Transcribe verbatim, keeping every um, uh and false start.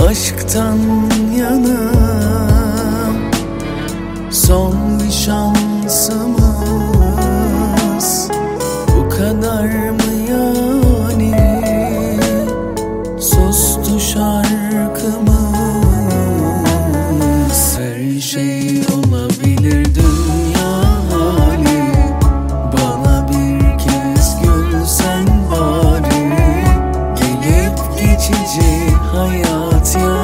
aşktan yana son bir şansımız. Bu kadar mı yani? Sustu şarkımız. Her şey olabilir dünya hali. Bana bir kez gülsen bari. Gelip geçici hayat ya.